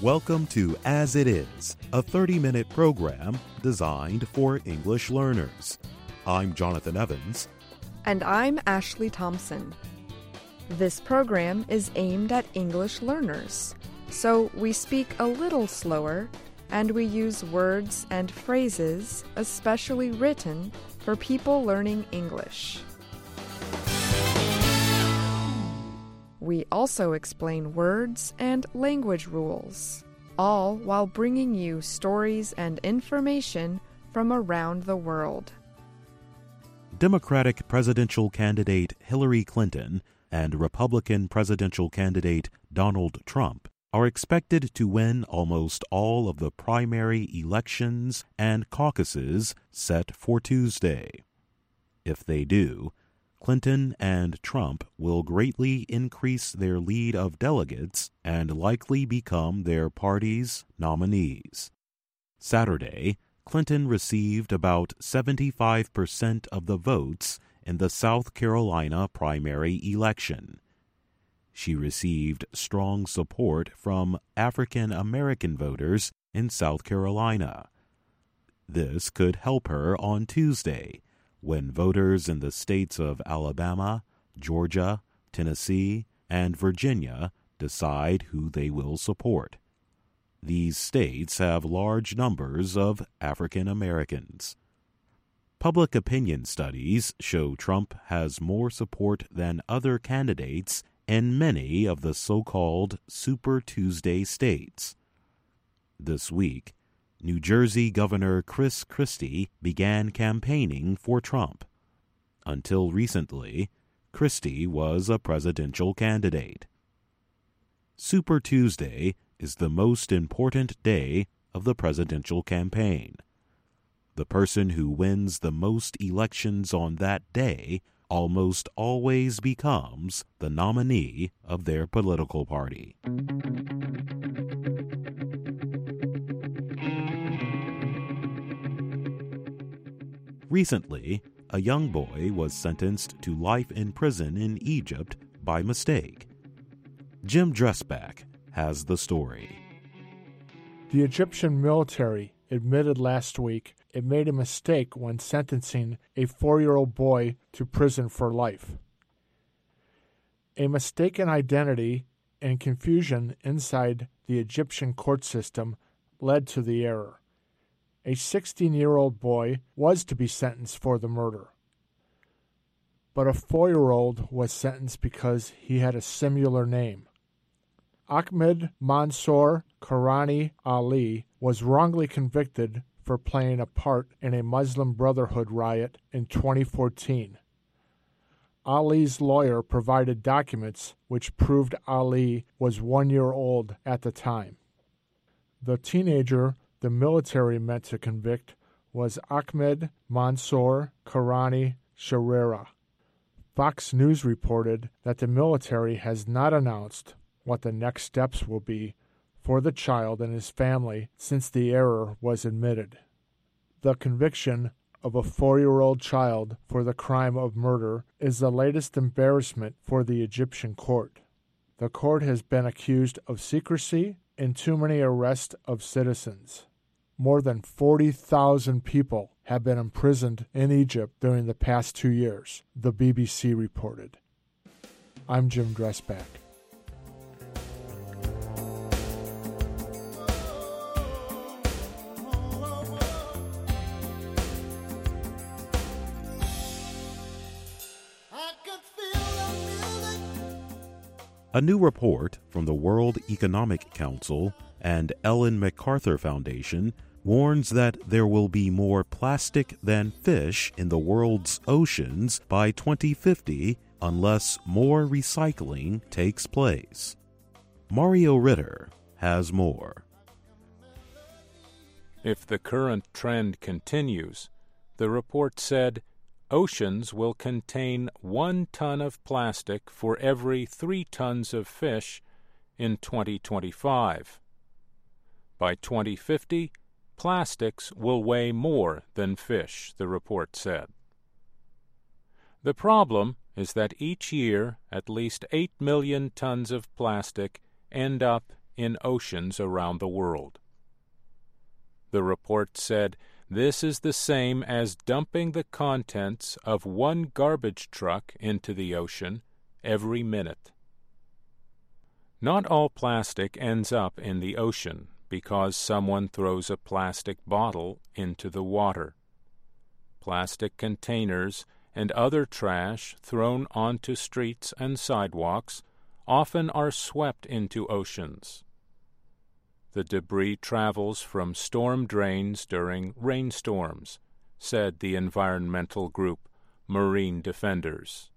Welcome to As It Is, a 30-minute program designed for English learners. I'm Jonathan Evans. And I'm Ashley Thompson. This program is aimed at English learners, so we speak a little slower and we use words and phrases especially written for people learning English. We also explain words and language rules, all while bringing you stories and information from around the world. Democratic presidential candidate Hillary Clinton and Republican presidential candidate Donald Trump are expected to win almost all of the primary elections and caucuses set for Tuesday. If they do, Clinton and Trump will greatly increase their lead of delegates and likely become their party's nominees. Saturday, Clinton received about 75% of the votes in the South Carolina primary election. She received strong support from African American voters in South Carolina. This could help her on Tuesday, when voters in the states of Alabama, Georgia, Tennessee, and Virginia decide who they will support. These states have large numbers of African Americans. Public opinion studies show Trump has more support than other candidates in many of the so-called Super Tuesday states. This week, New Jersey Governor Chris Christie began campaigning for Trump. Until recently, Christie was a presidential candidate. Super Tuesday is the most important day of the presidential campaign. The person who wins the most elections on that day almost always becomes the nominee of their political party. Recently, a young boy was sentenced to life in prison in Egypt by mistake. Jim Dressback has the story. The Egyptian military admitted last week it made a mistake when sentencing a 4-year-old boy to prison for life. A mistaken identity and confusion inside the Egyptian court system led to the error. A 16-year-old boy was to be sentenced for the murder, but a 4-year-old was sentenced because he had a similar name. Ahmed Mansour Karani Ali was wrongly convicted for playing a part in a Muslim Brotherhood riot in 2014. Ali's lawyer provided documents which proved Ali was 1 year old at the time. The teenager the military meant to convict was Ahmed Mansour Karani Sharera. Fox News reported that the military has not announced what the next steps will be for the child and his family since the error was admitted. The conviction of a 4-year-old child for the crime of murder is the latest embarrassment for the Egyptian court. The court has been accused of secrecy and too many arrests of citizens. More than 40,000 people have been imprisoned in Egypt during the past 2 years, the BBC reported. I'm Jim Dressback. A new report from the World Economic Council and Ellen MacArthur Foundation warns that there will be more plastic than fish in the world's oceans by 2050 unless more recycling takes place. Mario Ritter has more. If the current trend continues, the report said, oceans will contain 1 ton of plastic for every 3 tons of fish in 2025. By 2050, plastics will weigh more than fish, the report said. The problem is that each year at least 8 million tons of plastic end up in oceans around the world. The report said this is the same as dumping the contents of one garbage truck into the ocean every minute. Not all plastic ends up in the ocean because someone throws a plastic bottle into the water. Plastic containers and other trash thrown onto streets and sidewalks often are swept into oceans. The debris travels from storm drains during rainstorms, said the environmental group Marine Defenders.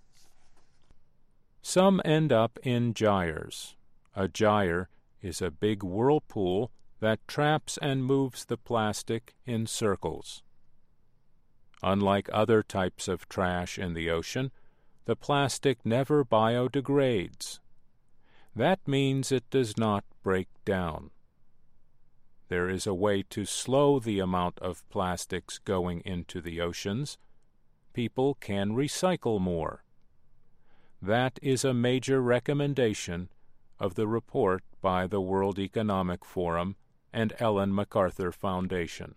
Some end up in gyres. A gyre is a big whirlpool that traps and moves the plastic in circles. Unlike other types of trash in the ocean, the plastic never biodegrades. That means it does not break down. There is a way to slow the amount of plastics going into the oceans. People can recycle more. That is a major recommendation of the report by the World Economic Forum and Ellen MacArthur Foundation.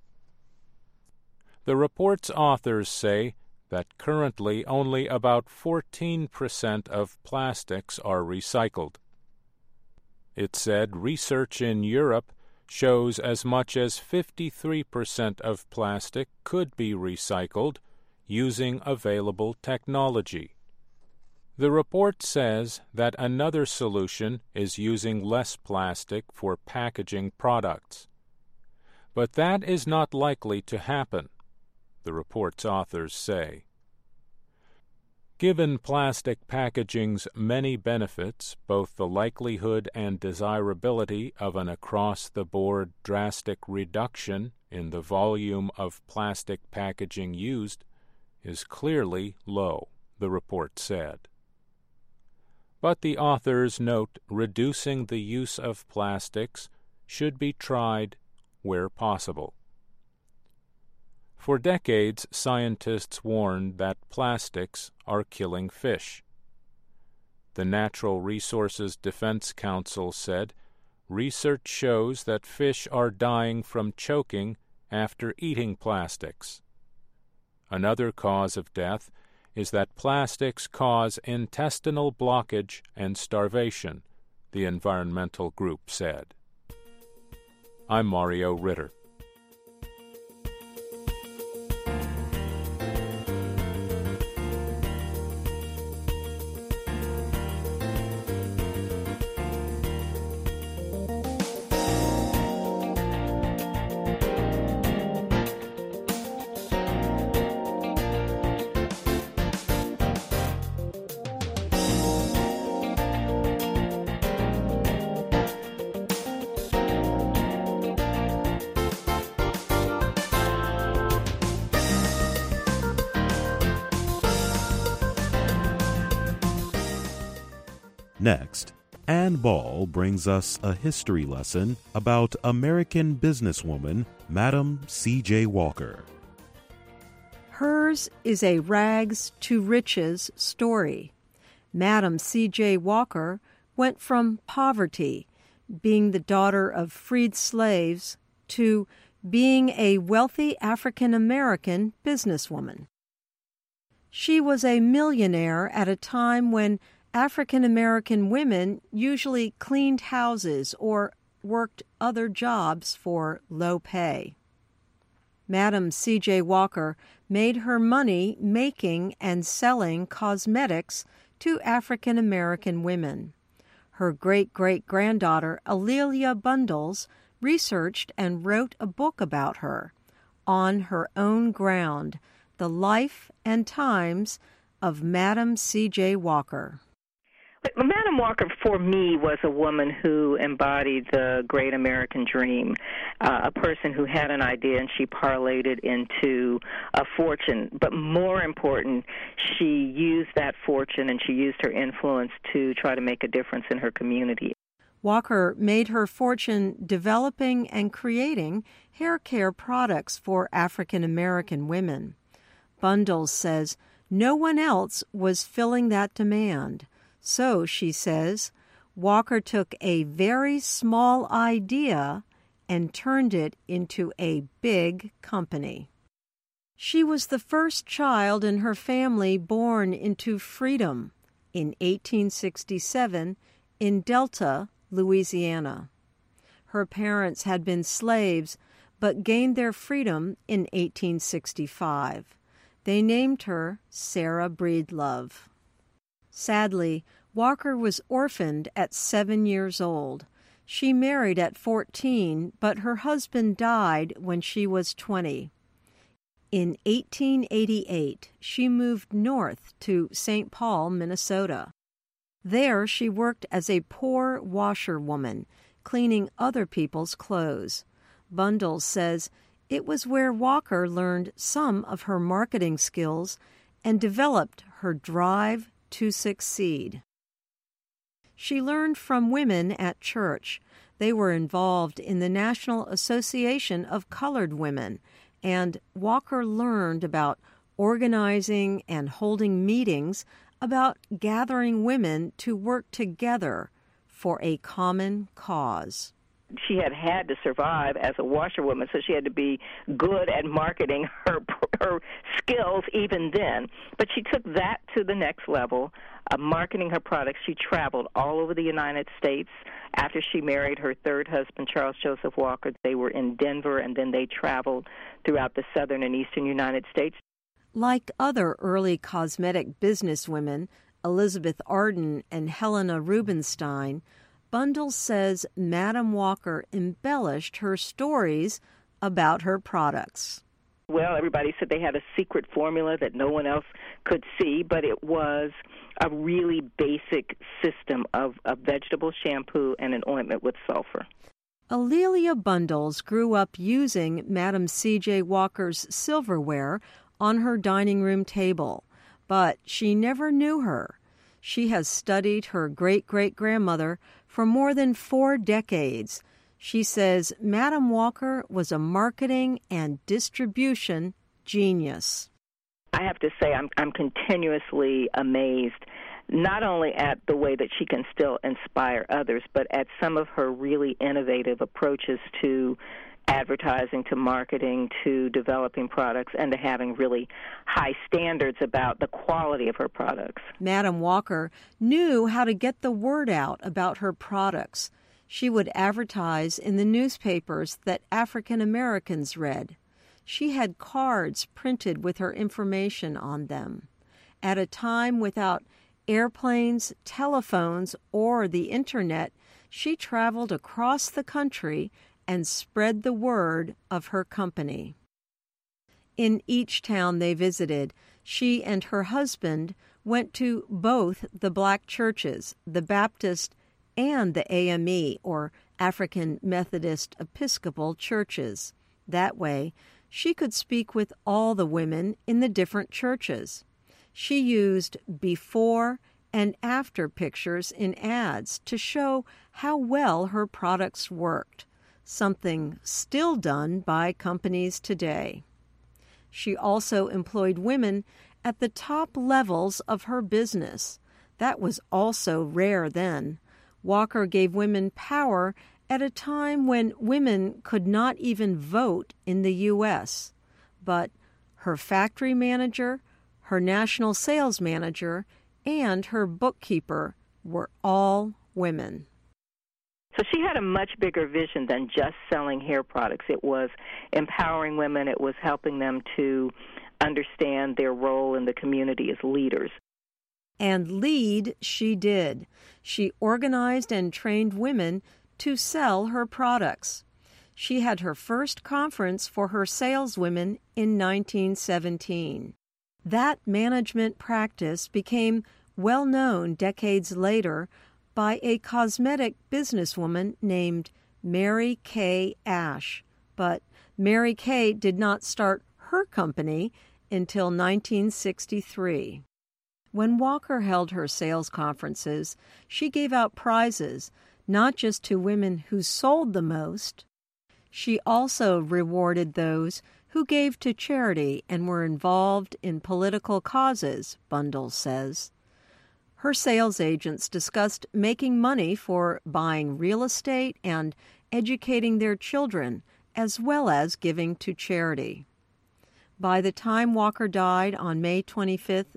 The report's authors say that currently only about 14% of plastics are recycled. It said research in Europe shows as much as 53% of plastic could be recycled using available technology. The report says that another solution is using less plastic for packaging products. But that is not likely to happen, the report's authors say. Given plastic packaging's many benefits, both the likelihood and desirability of an across-the-board drastic reduction in the volume of plastic packaging used is clearly low, the report said. But the authors note reducing the use of plastics should be tried where possible. For decades, scientists warned that plastics are killing fish. The Natural Resources Defense Council said research shows that fish are dying from choking after eating plastics. Another cause of death is that plastics cause intestinal blockage and starvation, the environmental group said. I'm Mario Ritter. Next, Ann Ball brings us a history lesson about American businesswoman Madam C.J. Walker. Hers is a rags to riches story. Madam C.J. Walker went from poverty, being the daughter of freed slaves, to being a wealthy African-American businesswoman. She was a millionaire at a time when African-American women usually cleaned houses or worked other jobs for low pay. Madam C.J. Walker made her money making and selling cosmetics to African-American women. Her great-great-granddaughter, Alelia Bundles, researched and wrote a book about her, On Her Own Ground, The Life and Times of Madam C.J. Walker. Madam Walker, for me, was a woman who embodied the great American dream, a person who had an idea and she parlayed it into a fortune. But more important, she used that fortune and she used her influence to try to make a difference in her community. Walker made her fortune developing and creating hair care products for African American women. Bundles says no one else was filling that demand. So, she says, Walker took a very small idea and turned it into a big company. She was the first child in her family born into freedom in 1867 in Delta, Louisiana. Her parents had been slaves but gained their freedom in 1865. They named her Sarah Breedlove. Sadly, Walker was orphaned at 7 years old. She married at 14, but her husband died when she was 20. In 1888, she moved north to St. Paul, Minnesota. There, she worked as a poor washerwoman, cleaning other people's clothes. Bundles says it was where Walker learned some of her marketing skills and developed her drive to succeed. She learned from women at church. They were involved in the National Association of Colored Women, and Walker learned about organizing and holding meetings about gathering women to work together for a common cause. She had to survive as a washerwoman, so she had to be good at marketing her skills even then. But she took that to the next level, marketing her products. She traveled all over the United States. After she married her third husband, Charles Joseph Walker, they were in Denver, and then they traveled throughout the southern and eastern United States. Like other early cosmetic businesswomen, Elizabeth Arden and Helena Rubinstein, Bundles says Madam Walker embellished her stories about her products. Well, everybody said they had a secret formula that no one else could see, but it was a really basic system of a vegetable shampoo and an ointment with sulfur. Alelia Bundles grew up using Madam C.J. Walker's silverware on her dining room table, but she never knew her. She has studied her great-great-grandmother for more than 4 decades. She says Madam Walker was a marketing and distribution genius. I have to say I'm continuously amazed, not only at the way that she can still inspire others, but at some of her really innovative approaches to advertising, to marketing, to developing products, and to having really high standards about the quality of her products. Madam Walker knew how to get the word out about her products. She would advertise in the newspapers that African Americans read. She had cards printed with her information on them. At a time without airplanes, telephones, or the Internet, she traveled across the country and spread the word of her company. In each town they visited, she and her husband went to both the black churches, the Baptist and the AME, or African Methodist Episcopal churches. That way, she could speak with all the women in the different churches. She used before and after pictures in ads to show how well her products worked, something still done by companies today. She also employed women at the top levels of her business. That was also rare then. Walker gave women power at a time when women could not even vote in the U.S., but her factory manager, her national sales manager, and her bookkeeper were all women. So she had a much bigger vision than just selling hair products. It was empowering women. It was helping them to understand their role in the community as leaders. And lead she did. She organized and trained women to sell her products. She had her first conference for her saleswomen in 1917. That management practice became well known decades later by a cosmetic businesswoman named Mary Kay Ash. But Mary Kay did not start her company until 1963. When Walker held her sales conferences, she gave out prizes, not just to women who sold the most. She also rewarded those who gave to charity and were involved in political causes, Bundles says. Her sales agents discussed making money for buying real estate and educating their children, as well as giving to charity. By the time Walker died on May 25,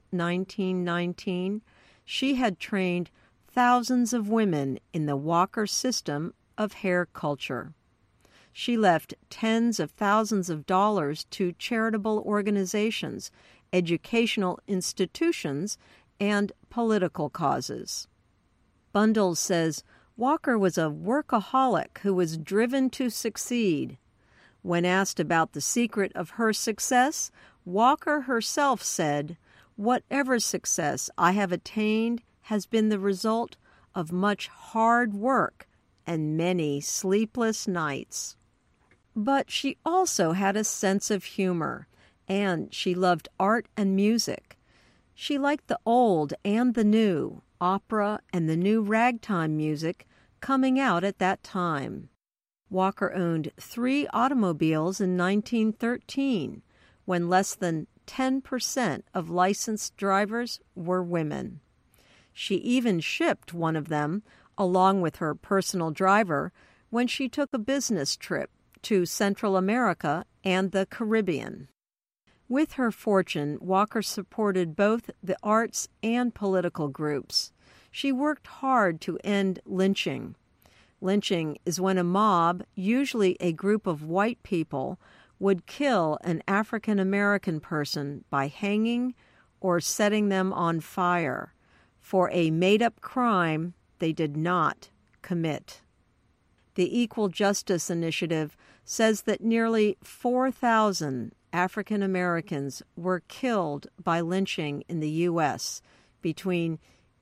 1919, she had trained thousands of women in the Walker system of hair culture. She left tens of thousands of dollars to charitable organizations, educational institutions, and political causes. Bundles says Walker was a workaholic who was driven to succeed. When asked about the secret of her success, Walker herself said, "Whatever success I have attained has been the result of much hard work and many sleepless nights." But she also had a sense of humor, and she loved art and music. She liked the old and the new, opera and the new ragtime music coming out at that time. Walker owned 3 automobiles in 1913, when less than 10% of licensed drivers were women. She even shipped one of them, along with her personal driver, when she took a business trip to Central America and the Caribbean. With her fortune, Walker supported both the arts and political groups. She worked hard to end lynching. Lynching is when a mob, usually a group of white people, would kill an African American person by hanging or setting them on fire for a made-up crime they did not commit. The Equal Justice Initiative says that nearly 4,000 African Americans were killed by lynching in the U.S. between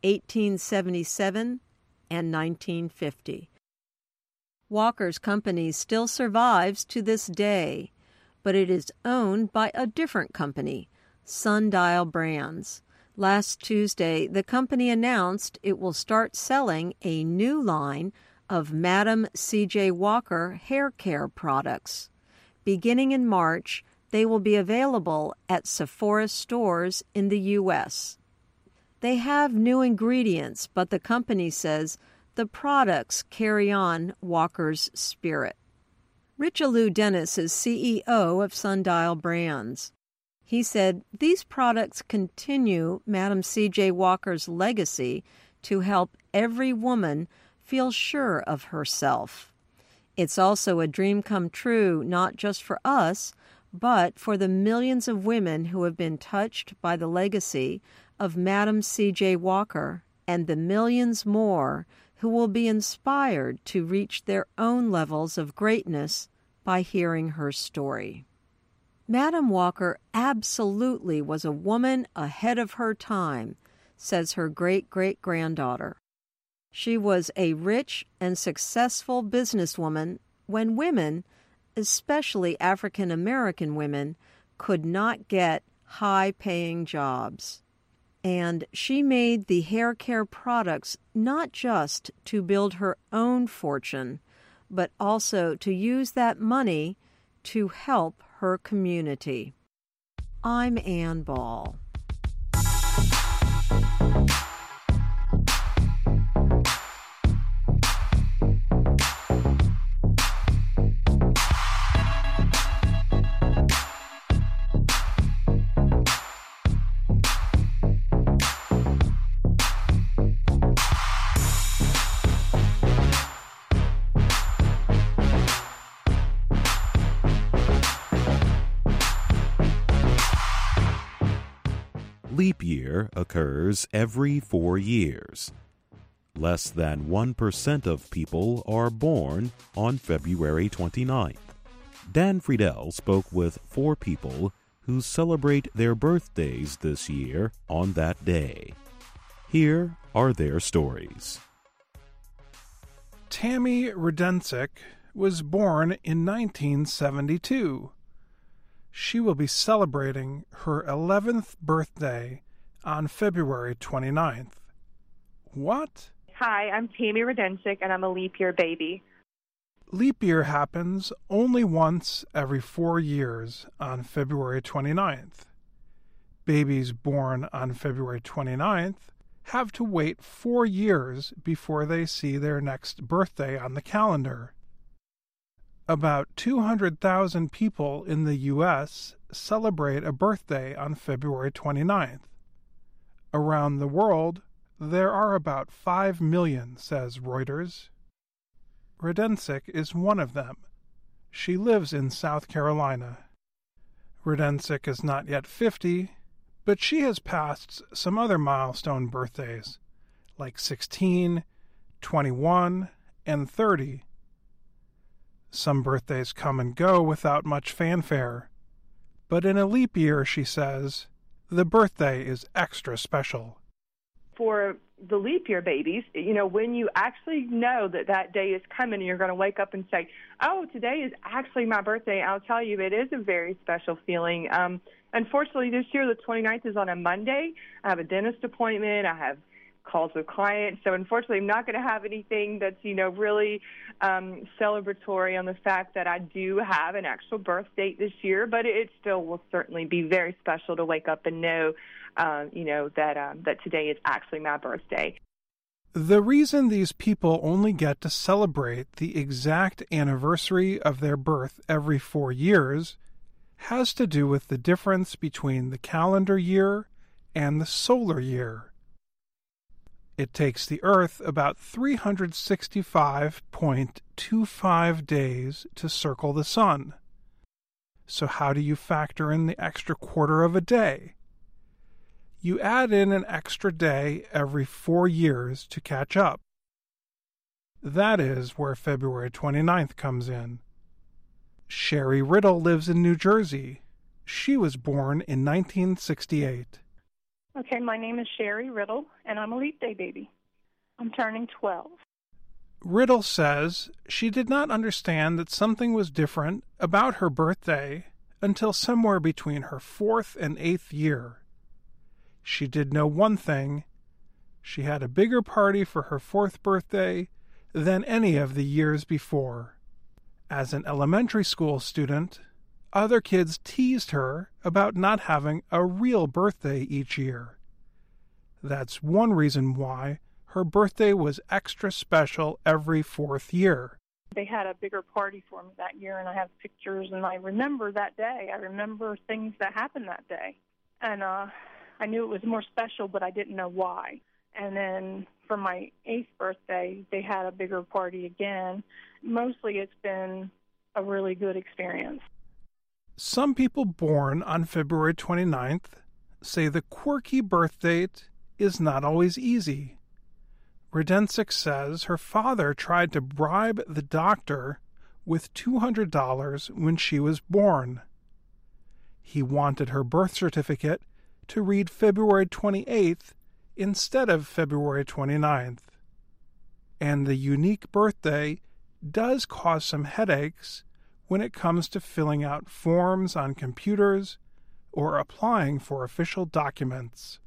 1877 and 1950. Walker's company still survives to this day, but it is owned by a different company, Sundial Brands. Last Tuesday, the company announced it will start selling a new line of Madam C.J. Walker hair care products. Beginning in March, they will be available at Sephora stores in the U.S. They have new ingredients, but the company says the products carry on Walker's spirit. Richelieu Dennis is CEO of Sundial Brands. He said these products continue Madam C.J. Walker's legacy to help every woman feel sure of herself. It's also a dream come true not just for us, but for the millions of women who have been touched by the legacy of Madam C.J. Walker and the millions more who will be inspired to reach their own levels of greatness by hearing her story. Madam Walker absolutely was a woman ahead of her time, says her great-great-granddaughter. She was a rich and successful businesswoman when women, especially African American women, could not get high-paying jobs. And she made the hair care products not just to build her own fortune, but also to use that money to help her community. I'm Ann Ball. Leap year occurs every 4 years. Less than 1% of people are born on February 29th. Dan Friedel spoke with 4 people who celebrate their birthdays this year on that day. Here are their stories. Tammy Rudensick was born in 1972. She will be celebrating her 11th birthday on February 29th. What? Hi, I'm Tammy Rudensick, and I'm a leap year baby. Leap year happens only once every 4 years on February 29th. Babies born on February 29th have to wait 4 years before they see their next birthday on the calendar. About 200,000 people in the U.S. celebrate a birthday on February 29th. Around the world, there are about 5 million, says Reuters. Radencik is one of them. She lives in South Carolina. Radencik is not yet 50, but she has passed some other milestone birthdays, like 16, 21, and 30. Some birthdays come and go without much fanfare, but in a leap year, she says, the birthday is extra special. For the leap year babies, when you actually know that that day is coming and you're going to wake up and say, oh, today is actually my birthday, I'll tell you, it is a very special feeling. Unfortunately, this year, the 29th is on a Monday. I have a dentist appointment. I have calls with clients. So unfortunately, I'm not going to have anything that's, really celebratory on the fact that I do have an actual birth date this year, but it still will certainly be very special to wake up and know, that today is actually my birthday. The reason these people only get to celebrate the exact anniversary of their birth every 4 years has to do with the difference between the calendar year and the solar year. It takes the Earth about 365.25 days to circle the Sun. So how do you factor in the extra quarter of a day? You add in an extra day every 4 years to catch up. That is where February 29th comes in. Sherry Riddle lives in New Jersey. She was born in 1968. Okay, my name is Sherry Riddle, and I'm a leap day baby. I'm turning 12. Riddle says she did not understand that something was different about her birthday until somewhere between her 4th and 8th year. She did know one thing. She had a bigger party for her 4th birthday than any of the years before. As an elementary school student, other kids teased her about not having a real birthday each year. That's one reason why her birthday was extra special every 4th year. They had a bigger party for me that year, and I have pictures, and I remember that day. I remember things that happened that day. And I knew it was more special, but I didn't know why. And then for my 8th birthday, they had a bigger party again. Mostly it's been a really good experience. Some people born on February 29th say the quirky birth date is not always easy. Radencik says her father tried to bribe the doctor with $200 when she was born. He wanted her birth certificate to read February 28th instead of February 29th. And the unique birthday does cause some headaches when it comes to filling out forms on computers or applying for official documents.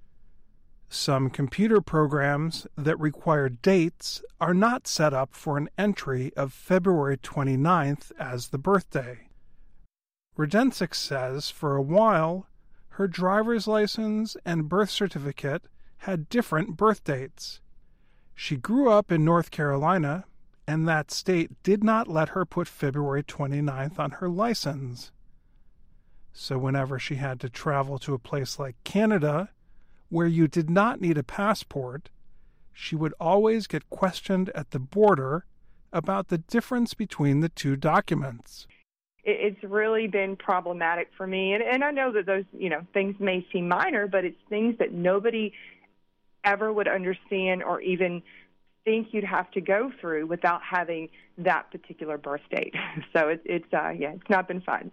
Some computer programs that require dates are not set up for an entry of February 29th as the birthday. Radencik says for a while, her driver's license and birth certificate had different birth dates. She grew up in North Carolina, and that state did not let her put February 29th on her license. So whenever she had to travel to a place like Canada, where you did not need a passport, she would always get questioned at the border about the difference between the two documents. It's really been problematic for me. And I know that those, things may seem minor, but it's things that nobody ever would understand or even think you'd have to go through without having that particular birth date. So it's not been fun.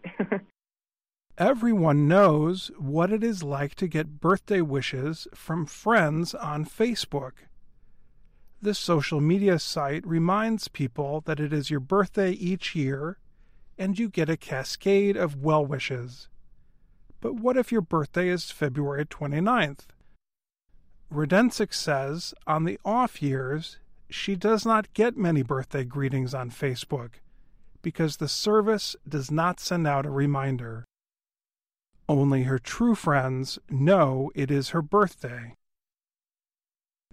Everyone knows what it is like to get birthday wishes from friends on Facebook. This social media site reminds people that it is your birthday each year, and you get a cascade of well wishes. But what if your birthday is February 29th? Radencik says on the off years, she does not get many birthday greetings on Facebook because the service does not send out a reminder. Only her true friends know it is her birthday.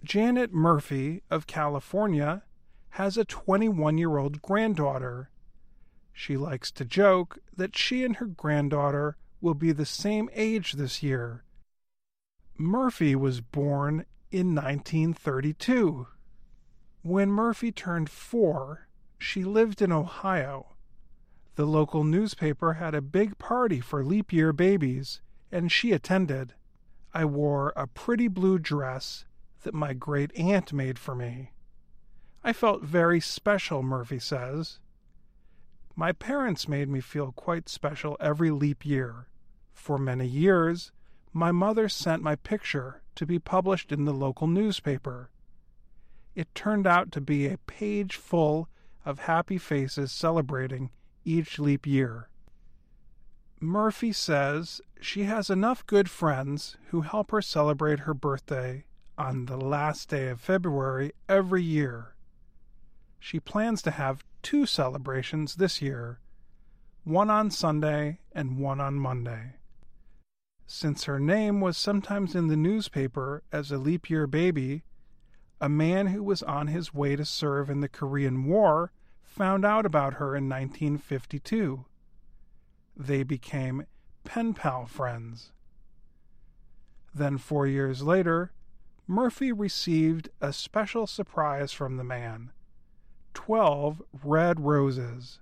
Janet Murphy of California has a 21-year-old granddaughter. She likes to joke that she and her granddaughter will be the same age this year. Murphy was born in 1932. When Murphy turned 4, she lived in Ohio. The local newspaper had a big party for leap year babies, and she attended. I wore a pretty blue dress that my great-aunt made for me. I felt very special, Murphy says. My parents made me feel quite special every leap year. For many years, my mother sent my picture to be published in the local newspaper. It turned out to be a page full of happy faces celebrating each leap year. Murphy says she has enough good friends who help her celebrate her birthday on the last day of February every year. She plans to have 2 celebrations this year, one on Sunday and one on Monday. Since her name was sometimes in the newspaper as a leap year baby, a man who was on his way to serve in the Korean War found out about her in 1952. They became pen pal friends. Then 4 years later, Murphy received a special surprise from the man: 12 red roses.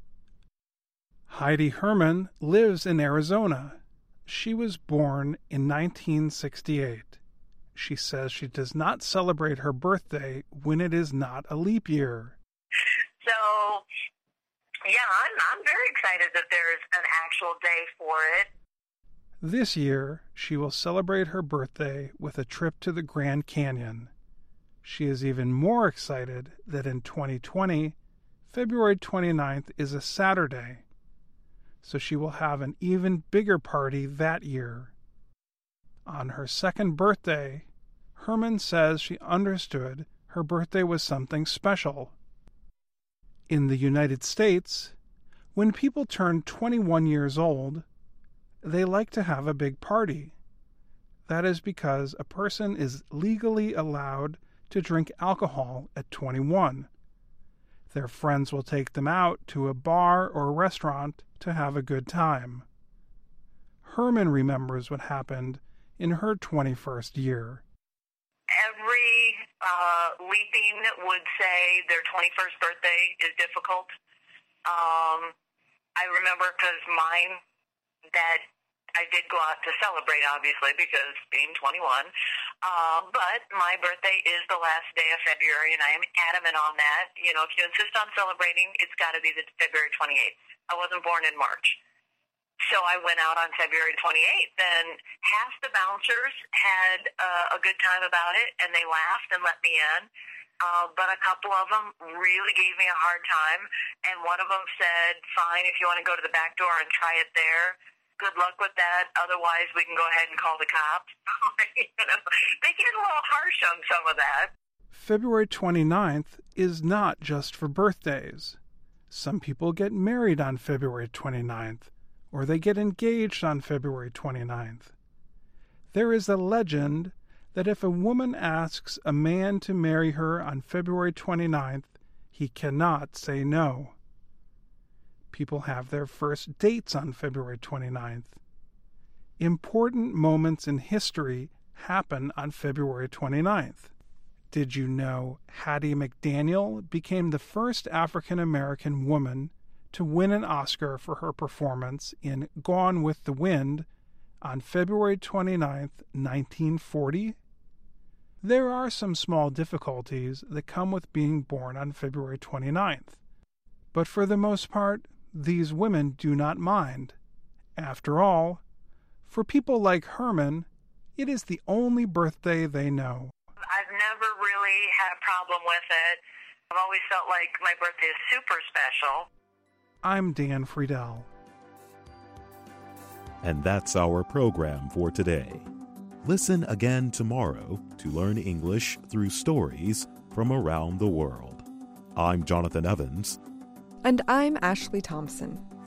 Heidi Herman lives in Arizona. She was born in 1968. She says she does not celebrate her birthday when it is not a leap year. So, yeah, I'm very excited that there's an actual day for it. This year, she will celebrate her birthday with a trip to the Grand Canyon. She is even more excited that in 2020, February 29th is a Saturday, so she will have an even bigger party that year. On her second birthday, Herman says she understood her birthday was something special. In the United States, when people turn 21 years old, they like to have a big party. That is because a person is legally allowed to drink alcohol at 21. Their friends will take them out to a bar or restaurant to have a good time. Herman remembers what happened in her 21st year. Every leaping would say their 21st birthday is difficult. I remember because mine, that I did go out to celebrate, obviously, because being 21. But my birthday is the last day of February, and I am adamant on that. You know, if you insist on celebrating, it's got to be the February 28th. I wasn't born in March. So I went out on February 28th, and half the bouncers had a good time about it, and they laughed and let me in. But a couple of them really gave me a hard time, and one of them said, fine, if you want to go to the back door and try it there, good luck with that. Otherwise, we can go ahead and call the cops. They get a little harsh on some of that. February 29th is not just for birthdays. Some people get married on February 29th, or they get engaged on February 29th. There is a legend that if a woman asks a man to marry her on February 29th, he cannot say no. People have their first dates on February 29th. Important moments in history happen on February 29th. Did you know Hattie McDaniel became the first African-American woman to win an Oscar for her performance in Gone with the Wind on February 29th, 1940? There are some small difficulties that come with being born on February 29th. But for the most part, these women do not mind. After all, for people like Herman, it is the only birthday they know. I've never really had a problem with it. I've always felt like my birthday is super special. I'm Dan Friedel. And that's our program for today. Listen again tomorrow to learn English through stories from around the world. I'm Jonathan Evans. And I'm Ashley Thompson.